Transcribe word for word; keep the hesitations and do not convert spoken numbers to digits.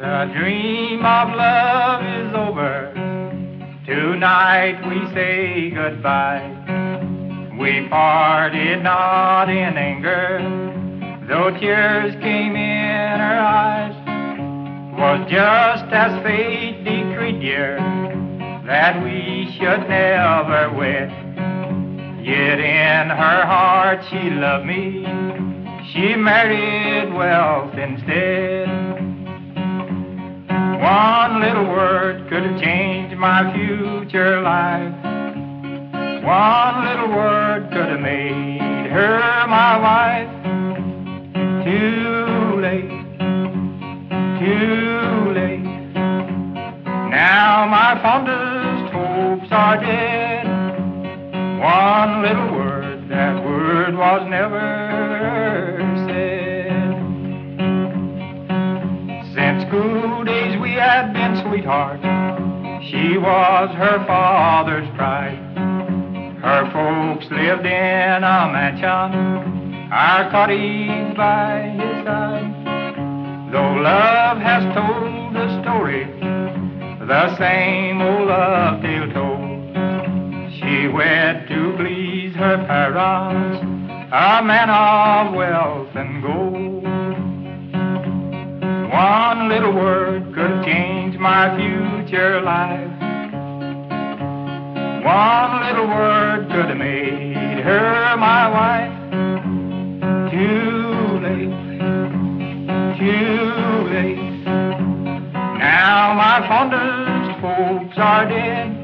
The dream of love is over. Tonight we say goodbye. We parted not in anger, though tears came in her eyes. 'Twas just as fate decreed, dear, that we should never wed. Yet in her heart she loved me. She married wealth instead. One little word could have changed my future life. One little word could have made her my wife. Too late, too late. Now my fondest hopes are dead. One little word, that word was never said. Since school days we had been sweethearts. She was her father's pride. Her folks lived in a mansion, our cottage by his side. Though love has told a story, the same old love tale told. She wed to please her parents, a man of wealth and gold. One little word could change my future life. One little word could have made her my wife. Too late, too late. Now my fondest hopes are dead.